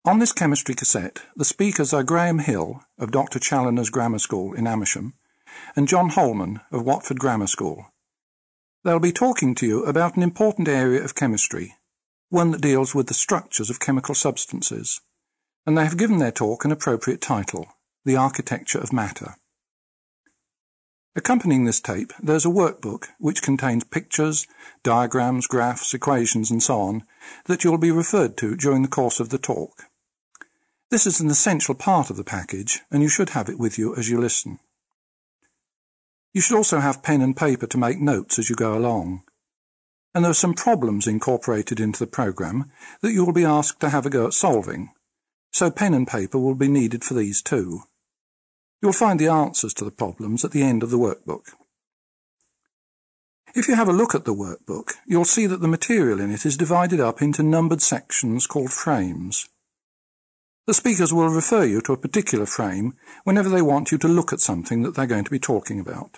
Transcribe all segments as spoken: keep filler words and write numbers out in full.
On this chemistry cassette, the speakers are Graham Hill of Doctor Challoner's Grammar School in Amersham and John Holman of Watford Grammar School. They'll be talking to you about an important area of chemistry, one that deals with the structures of chemical substances, and they have given their talk an appropriate title, The Architecture of Matter. Accompanying this tape, there's a workbook which contains pictures, diagrams, graphs, equations and so on that you'll be referred to during the course of the talk. This is an essential part of the package, and you should have it with you as you listen. You should also have pen and paper to make notes as you go along. And there are some problems incorporated into the programme that you will be asked to have a go at solving, so pen and paper will be needed for these too. You'll find the answers to the problems at the end of the workbook. If you have a look at the workbook, you'll see that the material in it is divided up into numbered sections called frames. The speakers will refer you to a particular frame whenever they want you to look at something that they're going to be talking about.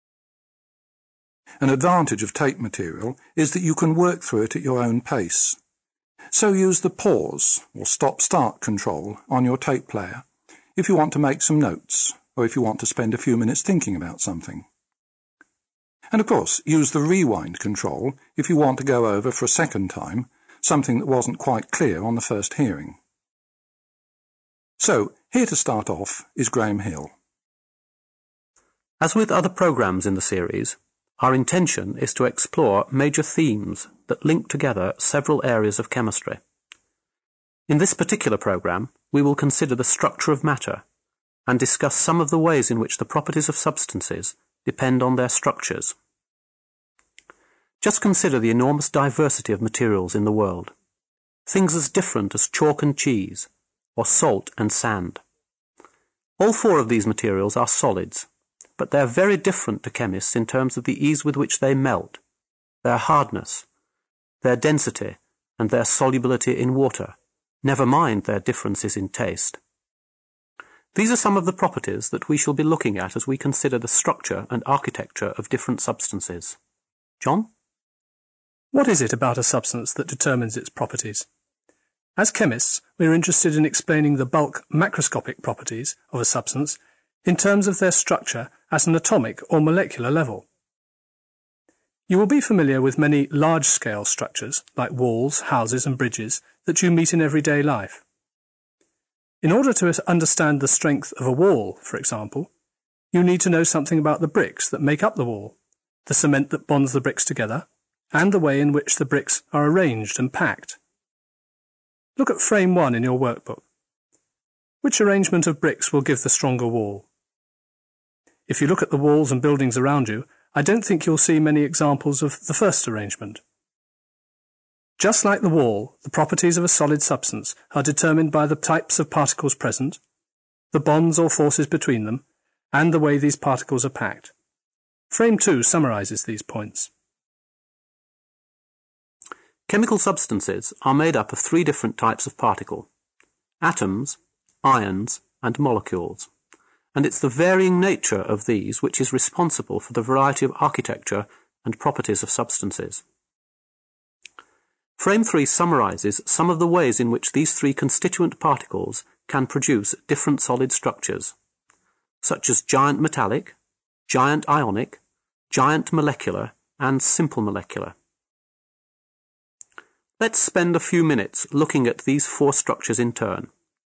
An advantage of tape material is that you can work through it at your own pace. So use the pause or stop-start control on your tape player if you want to make some notes or if you want to spend a few minutes thinking about something. And of course, use the rewind control if you want to go over for a second time something that wasn't quite clear on the first hearing. So, here to start off is Graham Hill. As with other programmes in the series, our intention is to explore major themes that link together several areas of chemistry. In this particular programme, we will consider the structure of matter and discuss some of the ways in which the properties of substances depend on their structures. Just consider the enormous diversity of materials in the world, things as different as chalk and cheese, or salt and sand. All four of these materials are solids, but they are very different to chemists in terms of the ease with which they melt, their hardness, their density, and their solubility in water, never mind their differences in taste. These are some of the properties that we shall be looking at as we consider the structure and architecture of different substances. John? What is it about a substance that determines its properties? As chemists, we are interested in explaining the bulk macroscopic properties of a substance in terms of their structure at an atomic or molecular level. You will be familiar with many large-scale structures, like walls, houses and bridges, that you meet in everyday life. In order to understand the strength of a wall, for example, you need to know something about the bricks that make up the wall, the cement that bonds the bricks together, and the way in which the bricks are arranged and packed. Look at frame one in your workbook. Which arrangement of bricks will give the stronger wall? If you look at the walls and buildings around you, I don't think you'll see many examples of the first arrangement. Just like the wall, the properties of a solid substance are determined by the types of particles present, the bonds or forces between them, and the way these particles are packed. Frame two summarizes these points. Chemical substances are made up of three different types of particle: atoms, ions, and molecules, and it's the varying nature of these which is responsible for the variety of architecture and properties of substances. Frame three summarizes some of the ways in which these three constituent particles can produce different solid structures, such as giant metallic, giant ionic, giant molecular, and simple molecular. Let's spend a few minutes looking at these four structures in turn.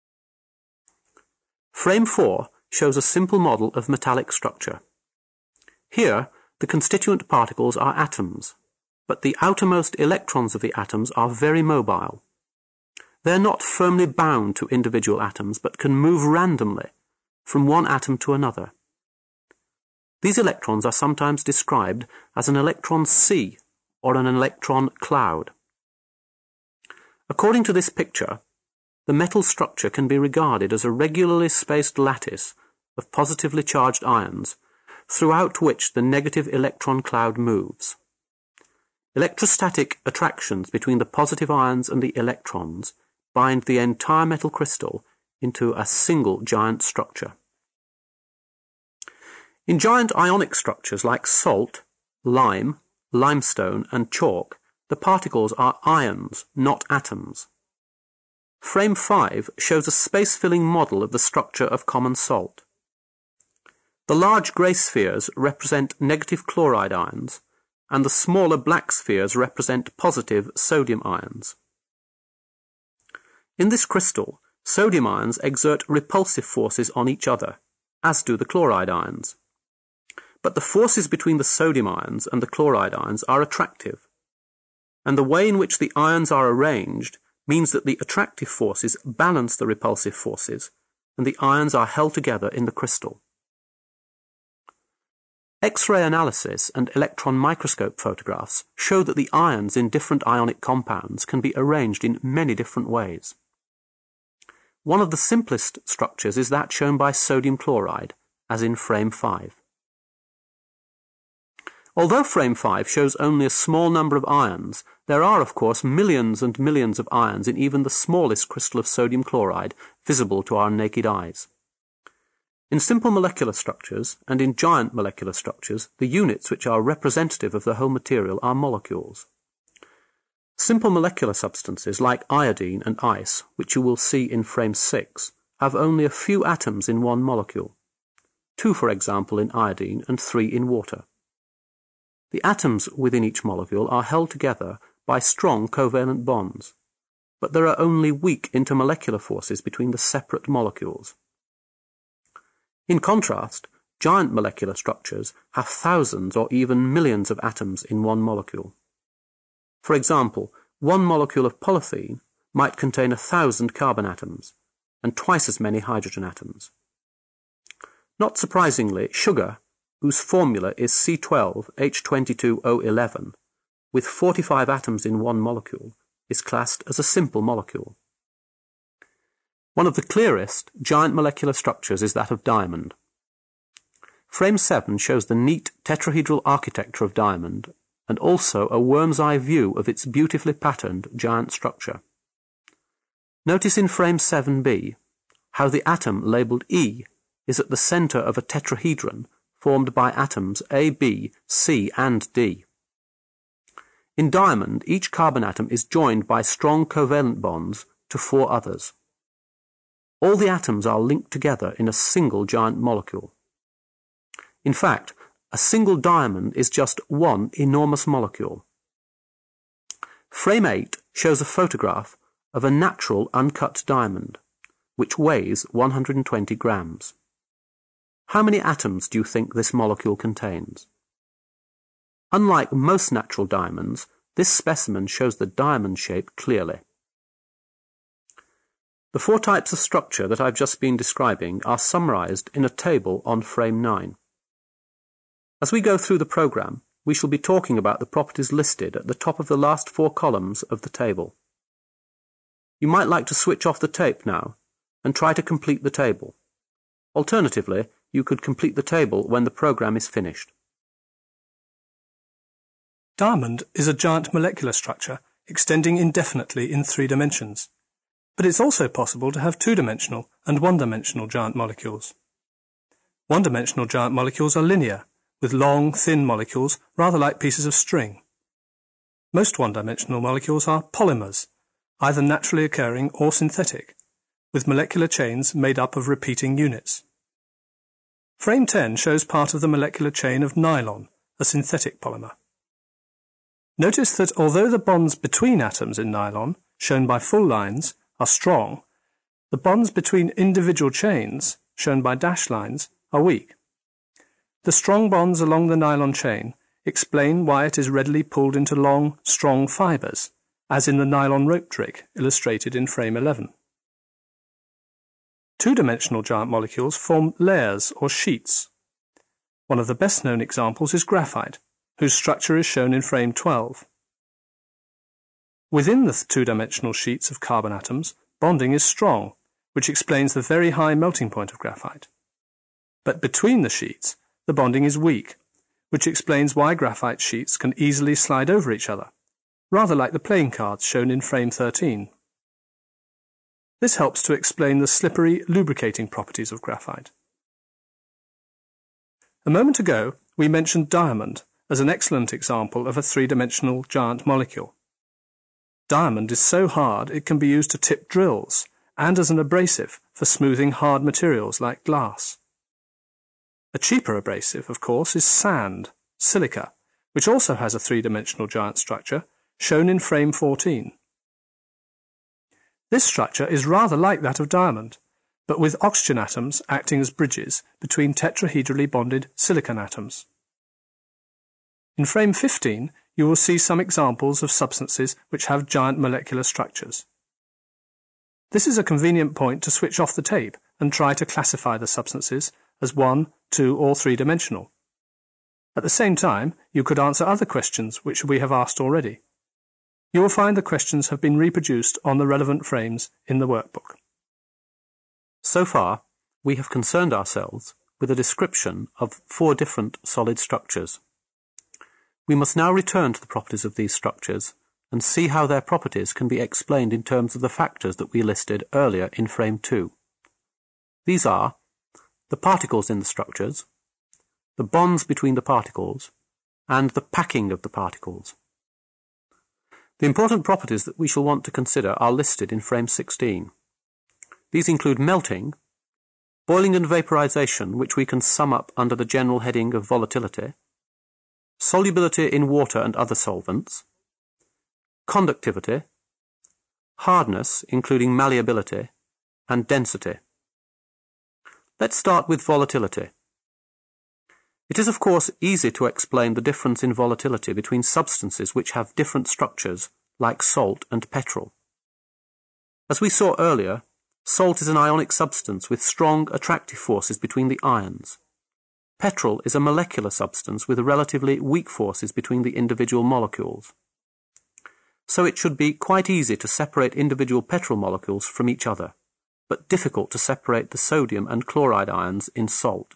Frame four shows a simple model of metallic structure. Here, the constituent particles are atoms, but the outermost electrons of the atoms are very mobile. They're not firmly bound to individual atoms, but can move randomly from one atom to another. These electrons are sometimes described as an electron sea or an electron cloud. According to this picture, the metal structure can be regarded as a regularly spaced lattice of positively charged ions, throughout which the negative electron cloud moves. Electrostatic attractions between the positive ions and the electrons bind the entire metal crystal into a single giant structure. In giant ionic structures like salt, lime, limestone, and chalk, the particles are ions, not atoms. Frame five shows a space-filling model of the structure of common salt. The large grey spheres represent negative chloride ions, and the smaller black spheres represent positive sodium ions. In this crystal, sodium ions exert repulsive forces on each other, as do the chloride ions. But the forces between the sodium ions and the chloride ions are attractive, and the way in which the ions are arranged means that the attractive forces balance the repulsive forces, and the ions are held together in the crystal. X-ray analysis and electron microscope photographs show that the ions in different ionic compounds can be arranged in many different ways. One of the simplest structures is that shown by sodium chloride, as in frame five. Although frame five shows only a small number of ions, there are, of course, millions and millions of ions in even the smallest crystal of sodium chloride visible to our naked eyes. In simple molecular structures and in giant molecular structures, the units which are representative of the whole material are molecules. Simple molecular substances like iodine and ice, which you will see in frame six, have only a few atoms in one molecule. Two, for example, in iodine and three in water. The atoms within each molecule are held together by strong covalent bonds, but there are only weak intermolecular forces between the separate molecules. In contrast, giant molecular structures have thousands or even millions of atoms in one molecule. For example, one molecule of polythene might contain a thousand carbon atoms and twice as many hydrogen atoms. Not surprisingly, sugar, whose formula is C twelve H two two O eleven, with forty-five atoms in one molecule, is classed as a simple molecule. One of the clearest giant molecular structures is that of diamond. Frame seven shows the neat tetrahedral architecture of diamond, and also a worm's eye view of its beautifully patterned giant structure. Notice in frame seven B how the atom labelled E is at the centre of a tetrahedron formed by atoms A, B, C and D. In diamond, each carbon atom is joined by strong covalent bonds to four others. All the atoms are linked together in a single giant molecule. In fact, a single diamond is just one enormous molecule. Frame eight shows a photograph of a natural uncut diamond, which weighs one hundred twenty grams. How many atoms do you think this molecule contains? Unlike most natural diamonds, this specimen shows the diamond shape clearly. The four types of structure that I've just been describing are summarized in a table on frame nine. As we go through the program, we shall be talking about the properties listed at the top of the last four columns of the table. You might like to switch off the tape now and try to complete the table. Alternatively, you could complete the table when the program is finished. Diamond is a giant molecular structure extending indefinitely in three dimensions. But it's also possible to have two-dimensional and one-dimensional giant molecules. One-dimensional giant molecules are linear, with long, thin molecules rather like pieces of string. Most one-dimensional molecules are polymers, either naturally occurring or synthetic, with molecular chains made up of repeating units. Frame ten shows part of the molecular chain of nylon, a synthetic polymer. Notice that although the bonds between atoms in nylon, shown by full lines, are strong, the bonds between individual chains, shown by dashed lines, are weak. The strong bonds along the nylon chain explain why it is readily pulled into long, strong fibres, as in the nylon rope trick illustrated in frame eleven. Two-dimensional giant molecules form layers or sheets. One of the best-known examples is graphite, whose structure is shown in frame twelve. Within the two-dimensional sheets of carbon atoms, bonding is strong, which explains the very high melting point of graphite. But between the sheets, the bonding is weak, which explains why graphite sheets can easily slide over each other, rather like the playing cards shown in frame thirteen. This helps to explain the slippery, lubricating properties of graphite. A moment ago, we mentioned diamond as an excellent example of a three-dimensional giant molecule. Diamond is so hard it can be used to tip drills and as an abrasive for smoothing hard materials like glass. A cheaper abrasive, of course, is sand, silica, which also has a three-dimensional giant structure, shown in frame fourteen. This structure is rather like that of diamond, but with oxygen atoms acting as bridges between tetrahedrally bonded silicon atoms. In frame fifteen, you will see some examples of substances which have giant molecular structures. This is a convenient point to switch off the tape and try to classify the substances as one, two, or three-dimensional. At the same time, you could answer other questions which we have asked already. You will find the questions have been reproduced on the relevant frames in the workbook. So far, we have concerned ourselves with a description of four different solid structures. We must now return to the properties of these structures and see how their properties can be explained in terms of the factors that we listed earlier in frame two. These are the particles in the structures, the bonds between the particles, and the packing of the particles. The important properties that we shall want to consider are listed in frame sixteen. These include melting, boiling and vaporization, which we can sum up under the general heading of volatility, solubility in water and other solvents, conductivity, hardness, including malleability, and density. Let's start with volatility. It is, of course, easy to explain the difference in volatility between substances which have different structures, like salt and petrol. As we saw earlier, salt is an ionic substance with strong attractive forces between the ions. Petrol is a molecular substance with relatively weak forces between the individual molecules. So it should be quite easy to separate individual petrol molecules from each other, but difficult to separate the sodium and chloride ions in salt.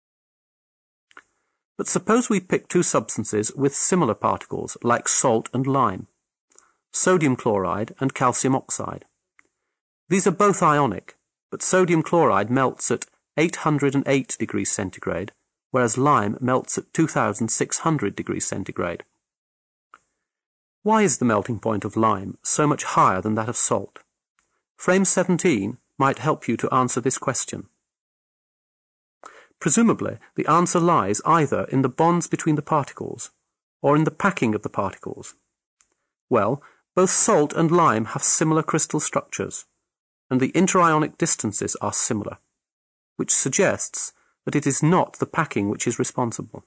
But suppose we pick two substances with similar particles, like salt and lime, sodium chloride and calcium oxide. These are both ionic, but sodium chloride melts at eight hundred eight degrees centigrade, whereas lime melts at two thousand six hundred degrees centigrade. Why is the melting point of lime so much higher than that of salt? Frame seventeen might help you to answer this question. Presumably, the answer lies either in the bonds between the particles or in the packing of the particles. Well, both salt and lime have similar crystal structures, and the interionic distances are similar, which suggests that it is not the packing which is responsible.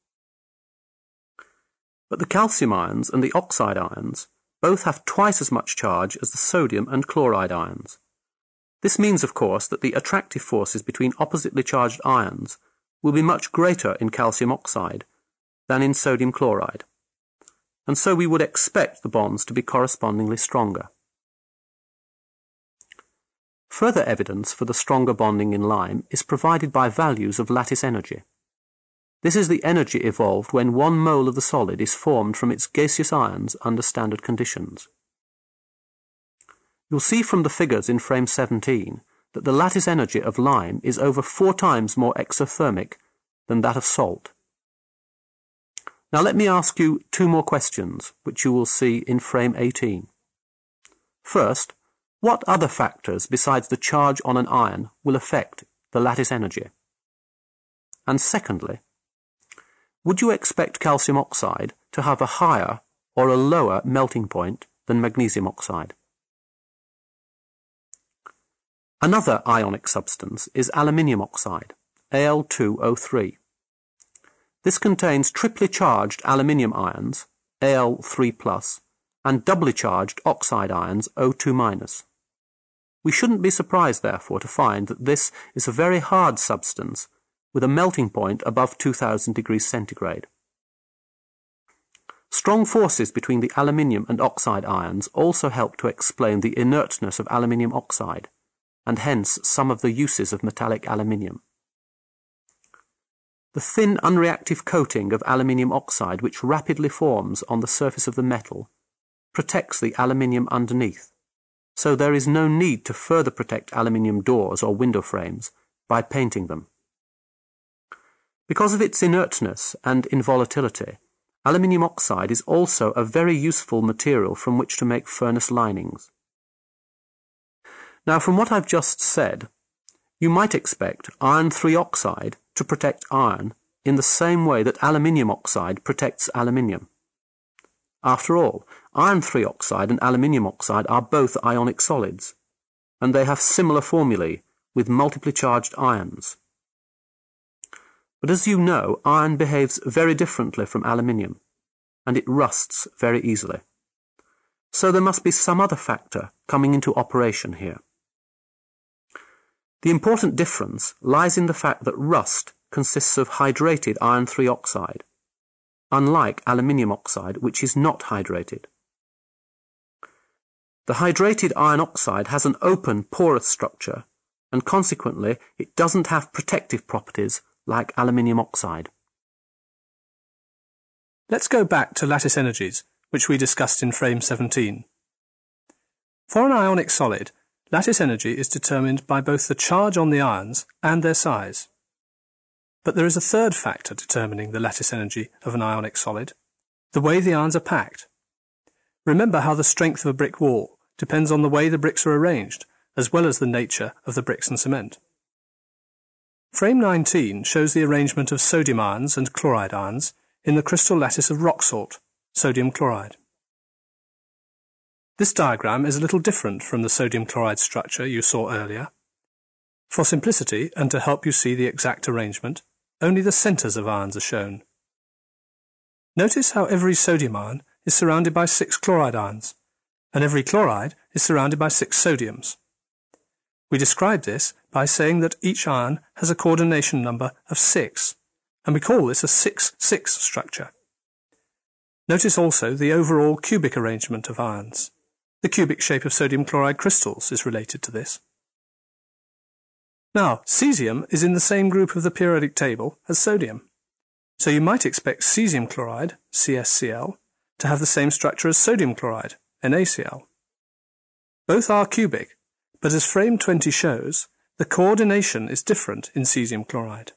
But the calcium ions and the oxide ions both have twice as much charge as the sodium and chloride ions. This means, of course, that the attractive forces between oppositely charged ions will be much greater in calcium oxide than in sodium chloride, and so we would expect the bonds to be correspondingly stronger. Further evidence for the stronger bonding in lime is provided by values of lattice energy. This is the energy evolved when one mole of the solid is formed from its gaseous ions under standard conditions. You'll see from the figures in frame seventeen that the lattice energy of lime is over four times more exothermic than that of salt. Now let me ask you two more questions, which you will see in frame eighteen. First, what other factors besides the charge on an ion will affect the lattice energy? And secondly, would you expect calcium oxide to have a higher or a lower melting point than magnesium oxide? Another ionic substance is aluminium oxide, A L two O three. This contains triply charged aluminium ions, A L three plus, and doubly charged oxide ions, O two minus. We shouldn't be surprised, therefore, to find that this is a very hard substance with a melting point above two thousand degrees centigrade. Strong forces between the aluminium and oxide ions also help to explain the inertness of aluminium oxide, and hence some of the uses of metallic aluminium. The thin unreactive coating of aluminium oxide, which rapidly forms on the surface of the metal, protects the aluminium underneath, so there is no need to further protect aluminium doors or window frames by painting them. Because of its inertness and involatility, aluminium oxide is also a very useful material from which to make furnace linings. Now, from what I've just said, you might expect iron three oxide to protect iron in the same way that aluminium oxide protects aluminium. After all, iron three oxide and aluminium oxide are both ionic solids, and they have similar formulae with multiply charged ions. But as you know, iron behaves very differently from aluminium, and it rusts very easily. So there must be some other factor coming into operation here. The important difference lies in the fact that rust consists of hydrated iron three oxide, unlike aluminium oxide, which is not hydrated. The hydrated iron oxide has an open, porous structure, and consequently it doesn't have protective properties like aluminium oxide. Let's go back to lattice energies, which we discussed in frame seventeen. For an ionic solid, lattice energy is determined by both the charge on the ions and their size. But there is a third factor determining the lattice energy of an ionic solid, the way the ions are packed. Remember how the strength of a brick wall depends on the way the bricks are arranged, as well as the nature of the bricks and cement. Frame nineteen shows the arrangement of sodium ions and chloride ions in the crystal lattice of rock salt, sodium chloride. This diagram is a little different from the sodium chloride structure you saw earlier. For simplicity, and to help you see the exact arrangement, only the centres of ions are shown. Notice how every sodium ion is surrounded by six chloride ions, and every chloride is surrounded by six sodiums. We describe this by saying that each ion has a coordination number of six, and we call this a six six structure. Notice also the overall cubic arrangement of ions. The cubic shape of sodium chloride crystals is related to this. Now, cesium is in the same group of the periodic table as sodium, so you might expect cesium chloride, C S C l, to have the same structure as sodium chloride, N A C l. Both are cubic, but as frame twenty shows, the coordination is different in cesium chloride.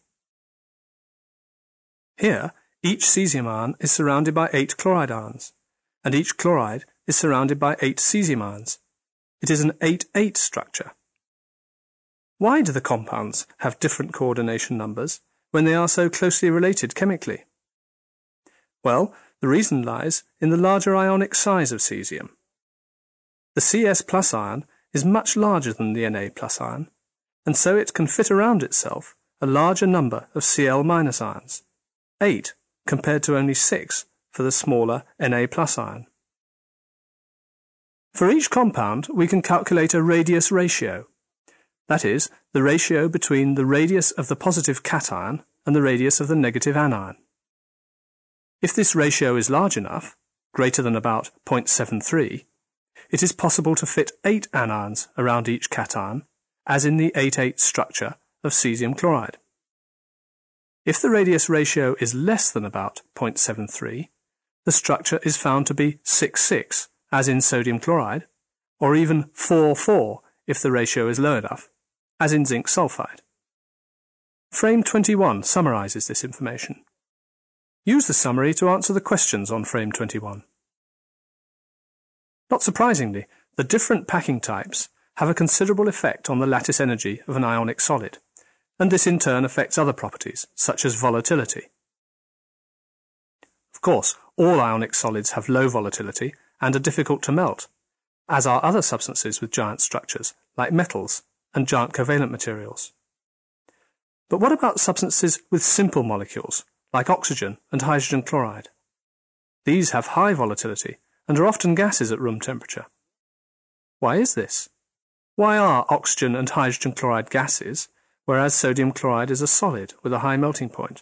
Here, each cesium ion is surrounded by eight chloride ions, and each chloride is surrounded by eight cesium ions. It is an eight eight structure. Why do the compounds have different coordination numbers when they are so closely related chemically? Well, the reason lies in the larger ionic size of cesium. The C S plus ion is much larger than the Na plus ion, and so it can fit around itself a larger number of Cl minus ions, eight compared to only six for the smaller Na plus ion. For each compound, we can calculate a radius ratio. That is, the ratio between the radius of the positive cation and the radius of the negative anion. If this ratio is large enough, greater than about zero point seven three, it is possible to fit eight anions around each cation, as in the eight eight structure of cesium chloride. If the radius ratio is less than about zero point seven three, the structure is found to be six six, as in sodium chloride, or even four four if the ratio is low enough, as in zinc sulfide. Frame twenty-one summarises this information. Use the summary to answer the questions on frame twenty-one. Not surprisingly, the different packing types have a considerable effect on the lattice energy of an ionic solid, and this in turn affects other properties, such as volatility. Of course, all ionic solids have low volatility and are difficult to melt, as are other substances with giant structures, like metals and giant covalent materials. But what about substances with simple molecules, like oxygen and hydrogen chloride? These have high volatility and are often gases at room temperature. Why is this? Why are oxygen and hydrogen chloride gases, whereas sodium chloride is a solid with a high melting point?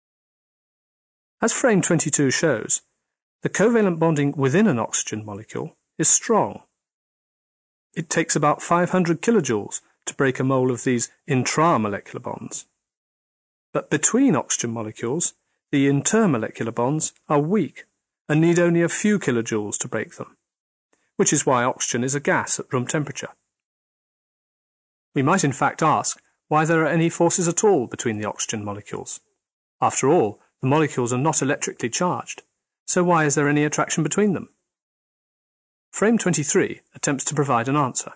As frame twenty-two shows, the covalent bonding within an oxygen molecule is strong. It takes about five hundred kilojoules to break a mole of these intramolecular bonds. But between oxygen molecules, the intermolecular bonds are weak and need only a few kilojoules to break them, which is why oxygen is a gas at room temperature. We might in fact ask why there are any forces at all between the oxygen molecules. After all, the molecules are not electrically charged, So why is there any attraction between them? Frame twenty-three attempts to provide an answer.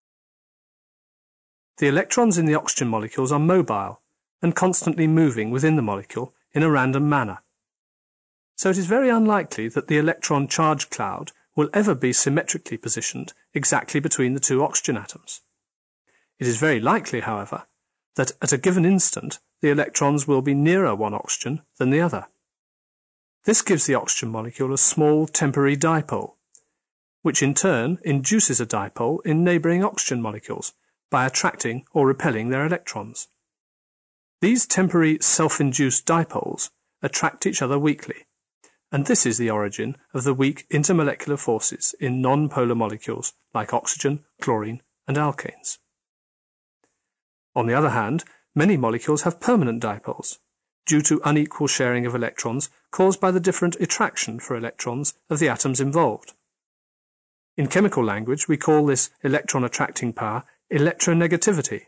The electrons in the oxygen molecules are mobile and constantly moving within the molecule in a random manner. So it is very unlikely that the electron charge cloud will ever be symmetrically positioned exactly between the two oxygen atoms. It is very likely, however, that at a given instant the electrons will be nearer one oxygen than the other. This gives the oxygen molecule a small temporary dipole, which in turn induces a dipole in neighbouring oxygen molecules by attracting or repelling their electrons. These temporary self-induced dipoles attract each other weakly, and this is the origin of the weak intermolecular forces in non-polar molecules like oxygen, chlorine, and alkanes. On the other hand, many molecules have permanent dipoles, due to unequal sharing of electrons caused by the different attraction for electrons of the atoms involved. In chemical language, we call this electron attracting power electronegativity.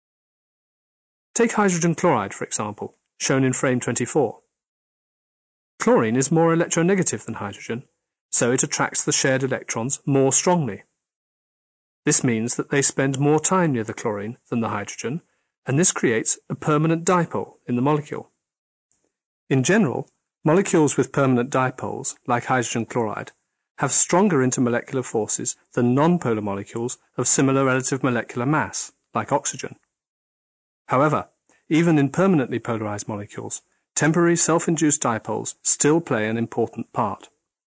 Take hydrogen chloride, for example, shown in frame twenty-four. Chlorine is more electronegative than hydrogen, so it attracts the shared electrons more strongly. This means that they spend more time near the chlorine than the hydrogen, and this creates a permanent dipole in the molecule. In general, molecules with permanent dipoles, like hydrogen chloride, have stronger intermolecular forces than non-polar molecules of similar relative molecular mass, like oxygen. However, even in permanently polarized molecules, temporary self-induced dipoles still play an important part.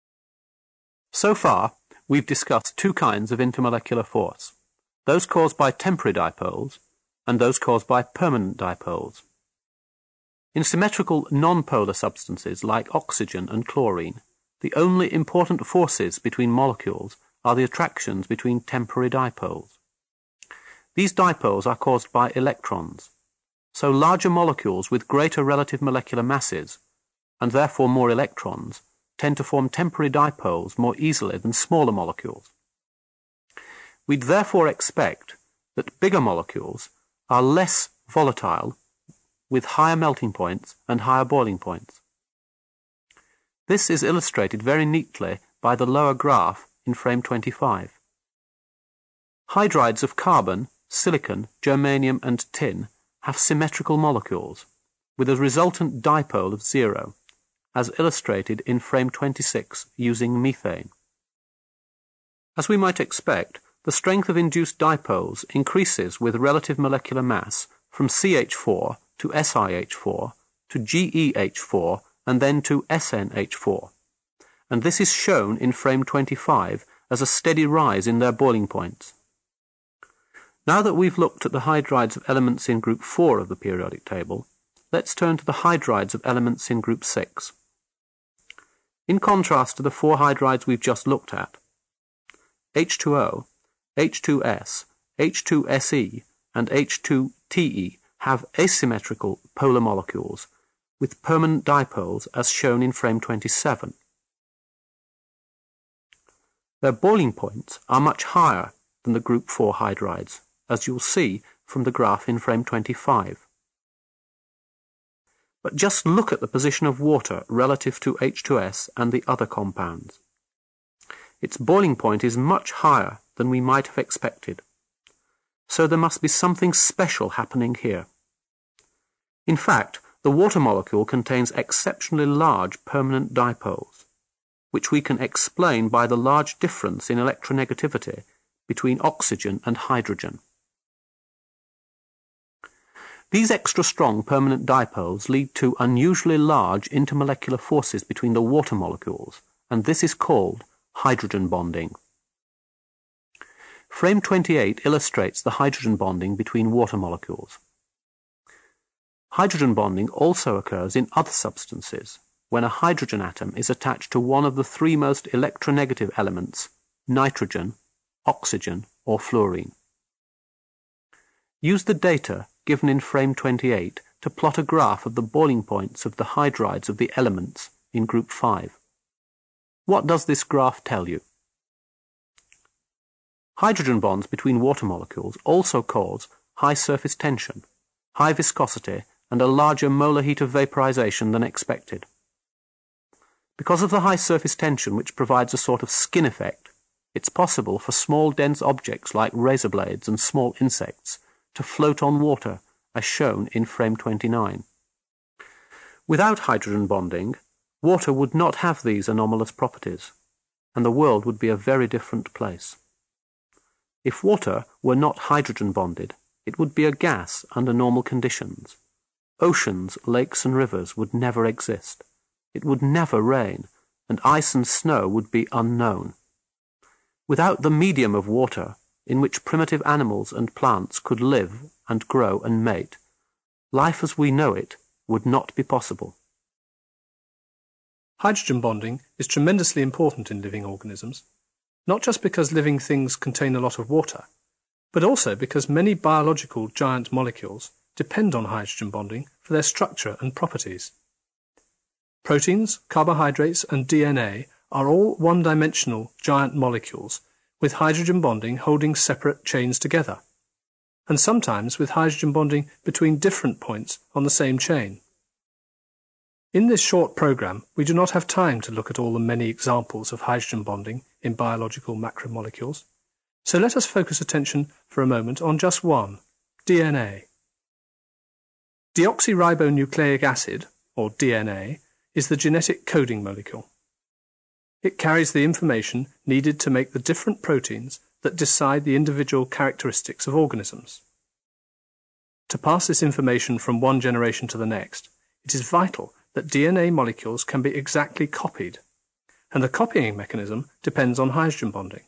So far, we've discussed two kinds of intermolecular force, those caused by temporary dipoles and those caused by permanent dipoles. In symmetrical non-polar substances like oxygen and chlorine, the only important forces between molecules are the attractions between temporary dipoles. These dipoles are caused by electrons, so larger molecules with greater relative molecular masses, and therefore more electrons, tend to form temporary dipoles more easily than smaller molecules. We'd therefore expect that bigger molecules are less volatile, with higher melting points and higher boiling points. This is illustrated very neatly by the lower graph in frame twenty-five. Hydrides of carbon, silicon, germanium and tin have symmetrical molecules, with a resultant dipole of zero, as illustrated in frame twenty-six using methane. As we might expect, the strength of induced dipoles increases with relative molecular mass from C H four to S I H four to G E H four and then to S N H four, and this is shown in frame twenty-five as a steady rise in their boiling points. Now that we've looked at the hydrides of elements in group four of the periodic table, let's turn to the hydrides of elements in group six. In contrast to the four hydrides we've just looked at, H two O, H two S, H two S E, and H two T E have asymmetrical polar molecules with permanent dipoles as shown in frame twenty-seven. Their boiling points are much higher than the group four hydrides, as you'll see from the graph in frame twenty-five. But just look at the position of water relative to H two S and the other compounds. Its boiling point is much higher than we might have expected, so there must be something special happening here. In fact, the water molecule contains exceptionally large permanent dipoles, which we can explain by the large difference in electronegativity between oxygen and hydrogen. These extra strong permanent dipoles lead to unusually large intermolecular forces between the water molecules, and this is called hydrogen bonding. Frame twenty-eight illustrates the hydrogen bonding between water molecules. Hydrogen bonding also occurs in other substances, when a hydrogen atom is attached to one of the three most electronegative elements, nitrogen, oxygen, or fluorine. Use the data given in frame twenty-eight to plot a graph of the boiling points of the hydrides of the elements in group five. What does this graph tell you? Hydrogen bonds between water molecules also cause high surface tension, high viscosity, and a larger molar heat of vaporization than expected. Because of the high surface tension which provides a sort of skin effect, it's possible for small dense objects like razor blades and small insects to float on water, as shown in frame twenty-nine. Without hydrogen bonding, water would not have these anomalous properties, and the world would be a very different place. If water were not hydrogen bonded, it would be a gas under normal conditions. Oceans, lakes and rivers would never exist. It would never rain, and ice and snow would be unknown. Without the medium of water, in which primitive animals and plants could live and grow and mate, life as we know it would not be possible. Hydrogen bonding is tremendously important in living organisms, not just because living things contain a lot of water, but also because many biological giant molecules depend on hydrogen bonding for their structure and properties. Proteins, carbohydrates, and D N A are all one-dimensional giant molecules with hydrogen bonding holding separate chains together, and sometimes with hydrogen bonding between different points on the same chain. In this short program, we do not have time to look at all the many examples of hydrogen bonding in biological macromolecules, so let us focus attention for a moment on just one, D N A. Deoxyribonucleic acid, or D N A, is the genetic coding molecule. It carries the information needed to make the different proteins that decide the individual characteristics of organisms. To pass this information from one generation to the next, it is vital that D N A molecules can be exactly copied, and the copying mechanism depends on hydrogen bonding.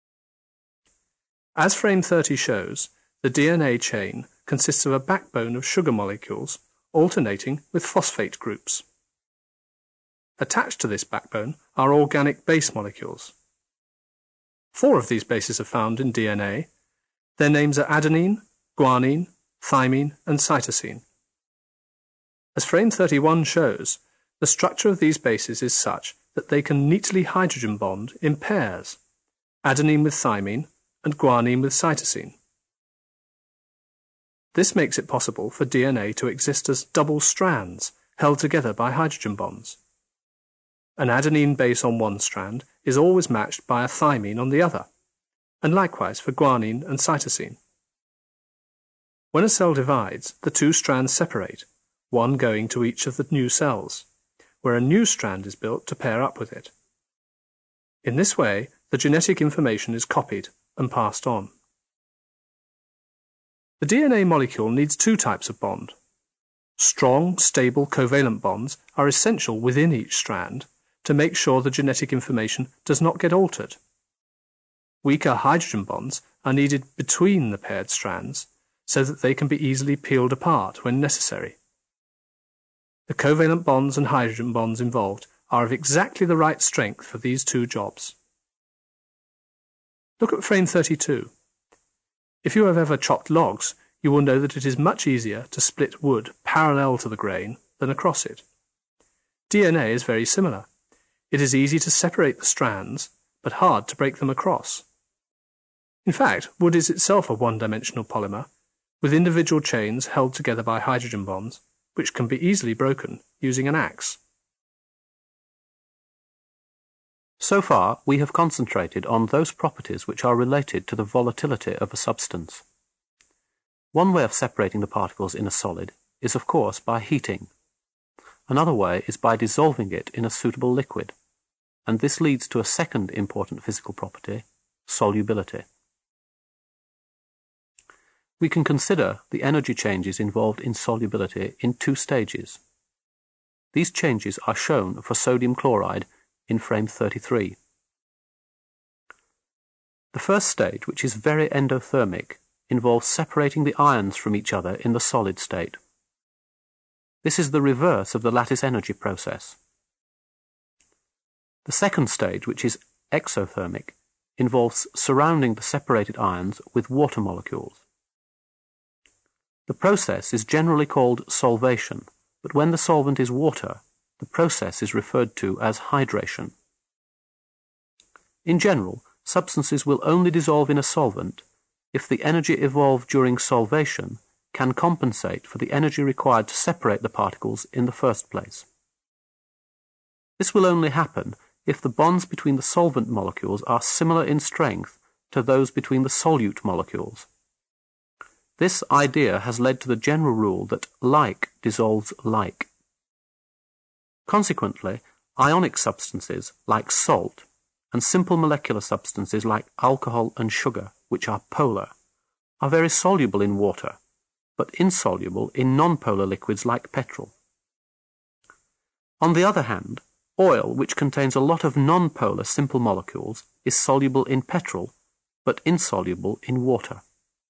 As frame thirty shows, the D N A chain consists of a backbone of sugar molecules alternating with phosphate groups. Attached to this backbone are organic base molecules. Four of these bases are found in D N A. Their names are adenine, guanine, thymine, and cytosine. As frame thirty-one shows, the structure of these bases is such that they can neatly hydrogen bond in pairs, adenine with thymine and guanine with cytosine. This makes it possible for D N A to exist as double strands held together by hydrogen bonds. An adenine base on one strand is always matched by a thymine on the other, and likewise for guanine and cytosine. When a cell divides, the two strands separate, one going to each of the new cells, where a new strand is built to pair up with it. In this way, the genetic information is copied and passed on. The D N A molecule needs two types of bond. Strong, stable covalent bonds are essential within each strand to make sure the genetic information does not get altered. Weaker hydrogen bonds are needed between the paired strands so that they can be easily peeled apart when necessary. The covalent bonds and hydrogen bonds involved are of exactly the right strength for these two jobs. Look at frame thirty-two. If you have ever chopped logs, you will know that it is much easier to split wood parallel to the grain than across it. D N A is very similar. It is easy to separate the strands, but hard to break them across. In fact, wood is itself a one-dimensional polymer, with individual chains held together by hydrogen bonds, which can be easily broken using an axe. So far, we have concentrated on those properties which are related to the volatility of a substance. One way of separating the particles in a solid is, of course, by heating. Another way is by dissolving it in a suitable liquid, and this leads to a second important physical property, solubility. We can consider the energy changes involved in solubility in two stages. These changes are shown for sodium chloride in frame thirty-three. The first stage, which is very endothermic, involves separating the ions from each other in the solid state. This is the reverse of the lattice energy process. The second stage, which is exothermic, involves surrounding the separated ions with water molecules. The process is generally called solvation, but when the solvent is water, the process is referred to as hydration. In general, substances will only dissolve in a solvent if the energy evolved during solvation can compensate for the energy required to separate the particles in the first place. This will only happen if the bonds between the solvent molecules are similar in strength to those between the solute molecules. This idea has led to the general rule that like dissolves like. Consequently, ionic substances like salt and simple molecular substances like alcohol and sugar, which are polar, are very soluble in water, but insoluble in non-polar liquids like petrol. On the other hand, oil, which contains a lot of non-polar simple molecules, is soluble in petrol, but insoluble in water.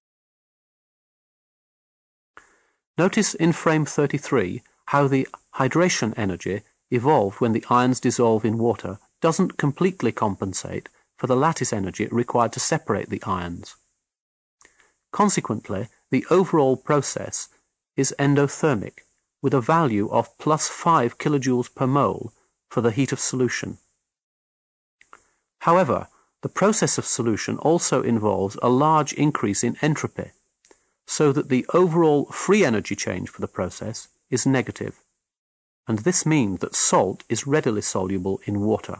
Notice in frame thirty-three how the hydration energy evolved when the ions dissolve in water doesn't completely compensate for the lattice energy required to separate the ions. Consequently, the overall process is endothermic, with a value of plus five kilojoules per mole for the heat of solution. However, the process of solution also involves a large increase in entropy, so that the overall free energy change for the process is negative, and this means that salt is readily soluble in water.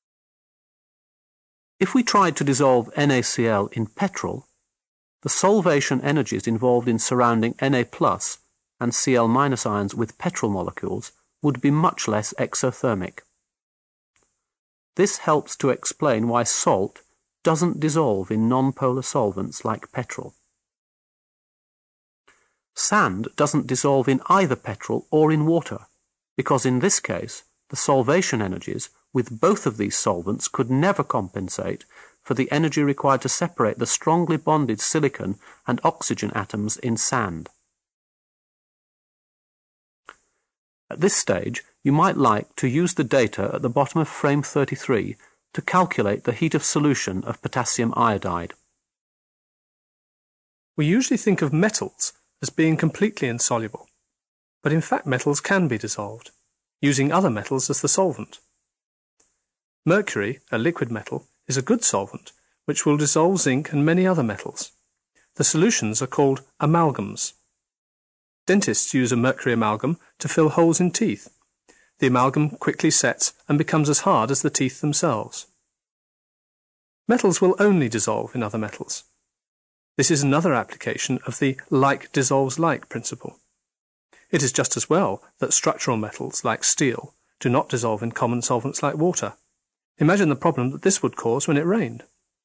If we tried to dissolve NaCl in petrol, the solvation energies involved in surrounding Na plus and Cl minus ions with petrol molecules would be much less exothermic. This helps to explain why salt doesn't dissolve in non-polar solvents like petrol. Sand doesn't dissolve in either petrol or in water, because in this case, the solvation energies with both of these solvents could never compensate for the energy required to separate the strongly bonded silicon and oxygen atoms in sand. At this stage, you might like to use the data at the bottom of frame thirty-three to calculate the heat of solution of potassium iodide. We usually think of metals as being completely insoluble, but in fact metals can be dissolved, using other metals as the solvent. Mercury, a liquid metal, is a good solvent, which will dissolve zinc and many other metals. The solutions are called amalgams. Dentists use a mercury amalgam to fill holes in teeth. The amalgam quickly sets and becomes as hard as the teeth themselves. Metals will only dissolve in other metals. This is another application of the like dissolves like principle. It is just as well that structural metals like steel do not dissolve in common solvents like water. Imagine the problem that this would cause when it rained.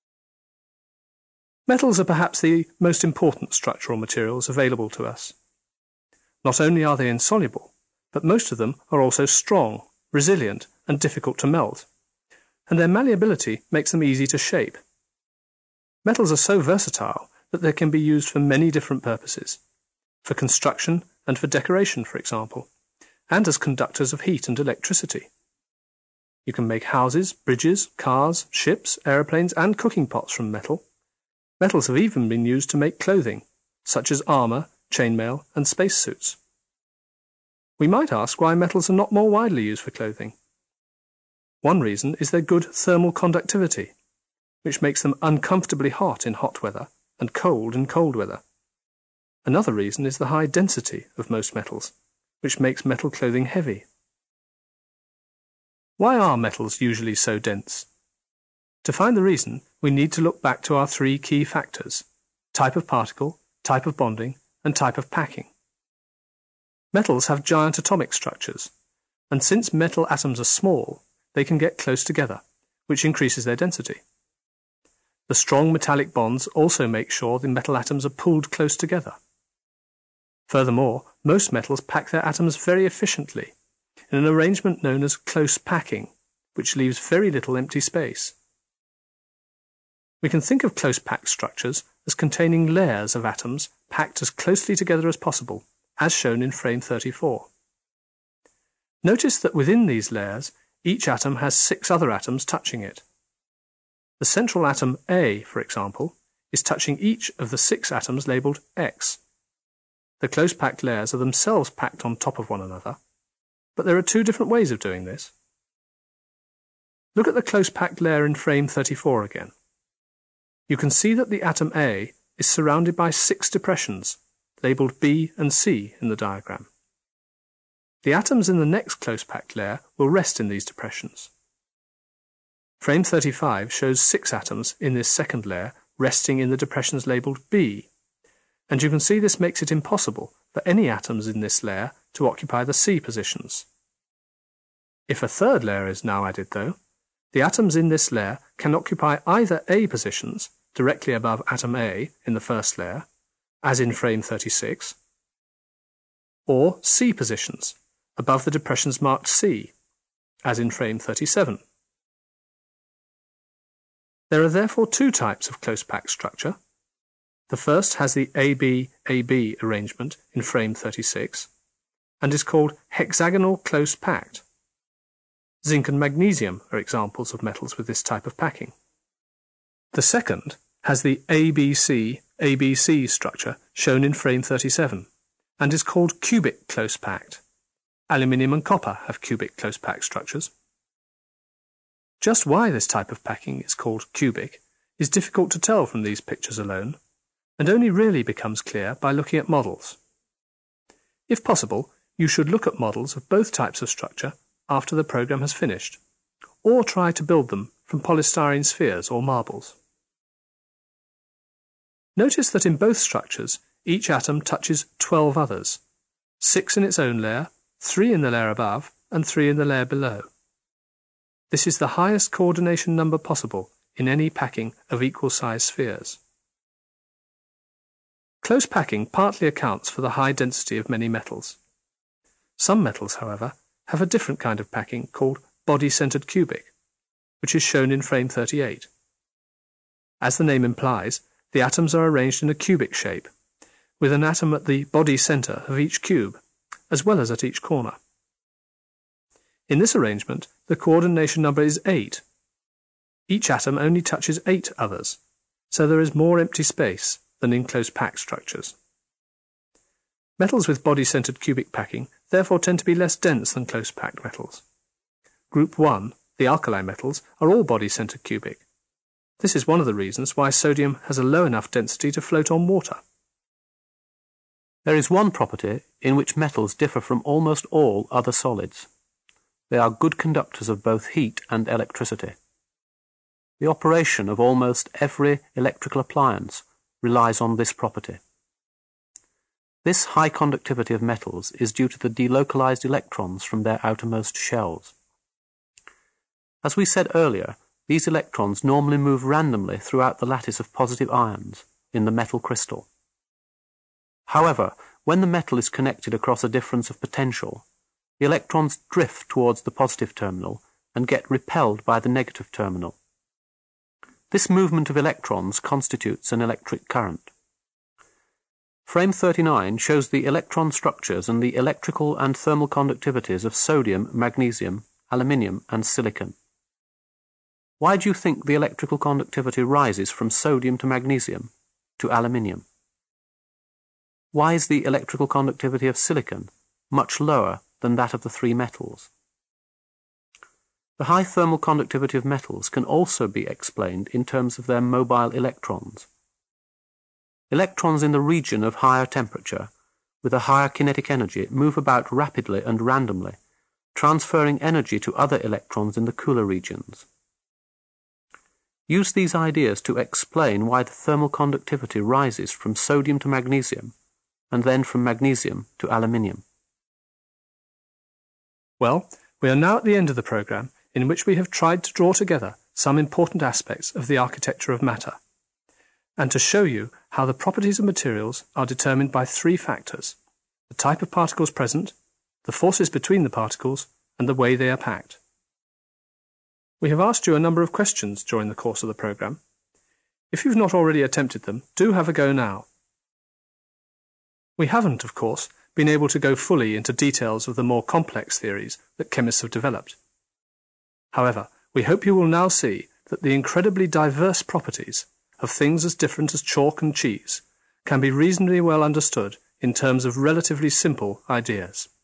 Metals are perhaps the most important structural materials available to us. Not only are they insoluble, but most of them are also strong, resilient, and difficult to melt, and their malleability makes them easy to shape. Metals are so versatile that they can be used for many different purposes, for construction and for decoration, for example, and as conductors of heat and electricity. You can make houses, bridges, cars, ships, aeroplanes, and cooking pots from metal. Metals have even been used to make clothing, such as armour, chainmail, and spacesuits. We might ask why metals are not more widely used for clothing. One reason is their good thermal conductivity, which makes them uncomfortably hot in hot weather and cold in cold weather. Another reason is the high density of most metals, which makes metal clothing heavy. Why are metals usually so dense? To find the reason, we need to look back to our three key factors: type of particle, type of bonding, and type of packing. Metals have giant atomic structures, and since metal atoms are small, they can get close together, which increases their density. The strong metallic bonds also make sure the metal atoms are pulled close together. Furthermore, most metals pack their atoms very efficiently, in an arrangement known as close packing, which leaves very little empty space. We can think of close-packed structures as containing layers of atoms packed as closely together as possible, as shown in frame thirty-four. Notice that within these layers, each atom has six other atoms touching it. The central atom A, for example, is touching each of the six atoms labelled X. The close-packed layers are themselves packed on top of one another, but there are two different ways of doing this. Look at the close-packed layer in frame thirty-four again. You can see that the atom A is surrounded by six depressions, labelled B and C in the diagram. The atoms in the next close-packed layer will rest in these depressions. Frame thirty-five shows six atoms in this second layer resting in the depressions labelled B, and you can see this makes it impossible for any atoms in this layer to occupy the C positions. If a third layer is now added, though, the atoms in this layer can occupy either A positions, directly above atom A in the first layer, as in frame thirty-six, or C positions, above the depressions marked C, as in frame thirty-seven. There are therefore two types of close-packed structure. The first has the A B A B arrangement in frame thirty-six, and is called hexagonal close-packed. Zinc and magnesium are examples of metals with this type of packing. The second has the A B C A B C structure shown in frame thirty-seven, and is called cubic close-packed. Aluminium and copper have cubic close-packed structures. Just why this type of packing is called cubic is difficult to tell from these pictures alone, and only really becomes clear by looking at models. If possible, you should look at models of both types of structure after the program has finished, or try to build them from polystyrene spheres or marbles. Notice that in both structures, each atom touches twelve others, six in its own layer, three in the layer above, and three in the layer below. This is the highest coordination number possible in any packing of equal size spheres. Close packing partly accounts for the high density of many metals. Some metals, however, have a different kind of packing called body-centered cubic, which is shown in frame thirty-eight. As the name implies, the atoms are arranged in a cubic shape, with an atom at the body center of each cube, as well as at each corner. In this arrangement, the coordination number is eight. Each atom only touches eight others, so there is more empty space than in close-packed structures. Metals with body-centered cubic packing therefore tend to be less dense than close-packed metals. Group one, the alkali metals, are all body-centered cubic. This is one of the reasons why sodium has a low enough density to float on water. There is one property in which metals differ from almost all other solids. They are good conductors of both heat and electricity. The operation of almost every electrical appliance relies on this property. This high conductivity of metals is due to the delocalized electrons from their outermost shells. As we said earlier, these electrons normally move randomly throughout the lattice of positive ions in the metal crystal. However, when the metal is connected across a difference of potential, the electrons drift towards the positive terminal and get repelled by the negative terminal. This movement of electrons constitutes an electric current. Frame thirty-nine shows the electron structures and the electrical and thermal conductivities of sodium, magnesium, aluminium, and silicon. Why do you think the electrical conductivity rises from sodium to magnesium to aluminium? Why is the electrical conductivity of silicon much lower than that of the three metals? The high thermal conductivity of metals can also be explained in terms of their mobile electrons. Electrons in the region of higher temperature, with a higher kinetic energy, move about rapidly and randomly, transferring energy to other electrons in the cooler regions. Use these ideas to explain why the thermal conductivity rises from sodium to magnesium, and then from magnesium to aluminium. Well, we are now at the end of the program, in which we have tried to draw together some important aspects of the architecture of matter, and to show you how the properties of materials are determined by three factors: the type of particles present, the forces between the particles, and the way they are packed. We have asked you a number of questions during the course of the program. If you've not already attempted them, do have a go now. We haven't, of course, been able to go fully into details of the more complex theories that chemists have developed. However, we hope you will now see that the incredibly diverse properties of things as different as chalk and cheese can be reasonably well understood in terms of relatively simple ideas.